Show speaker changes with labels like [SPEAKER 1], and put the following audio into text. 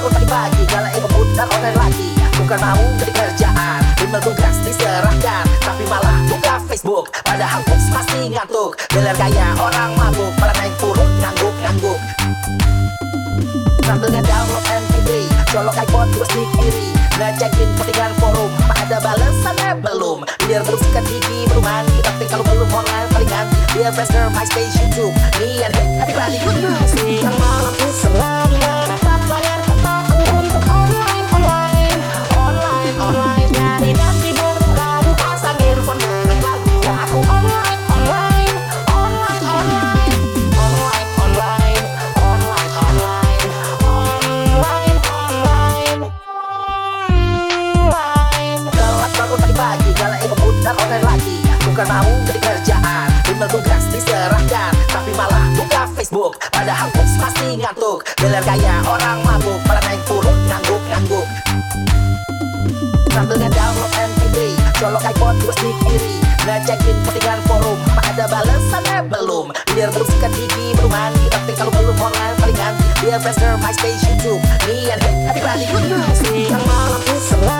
[SPEAKER 1] bangun pagi-pagi, nyalain komputer online lagi. Bukan mau jadi kerjaan, email tugas diserahkan, tapi malah buka Facebook. Padahal bos masih ngantuk, beler gaya orang mabuk, malah naik turun ngangguk-ngangguk. Sambil nge-download MP3, colok iPod terus di kiri, ngecekin postingan forum, ada balesannya belum. Biar belum sikat gigi, belum mandi, tapi kalau belum online palingan biar Friendster, MySpace, YouTube, nian everybody good news. Siang malam ku selalu menatap layar kataku untuk online. Nyari dan tidur lalu pasang earphone dengerin lagu. Aku online. Telat bangun pagi-pagi, nyalain komputer online lagi. Bukan mau jadi kerjaan, email tugas diserahkan, tapi malah buka Facebook. Padahal bos masih ngantuk, beler gaya orang mabuk, malah naik turun ngangguk-ngangguk. Sambil nge-download MP3, colok iPod terus di kiri, ngecekin postingan forum, ada balesannya belum. Biar belum sikat gigi, belum mandi, tapi kalau belum online palingan biar Friendster, MySpace, YouTube, nian everybody good news. Siang malam ku selalu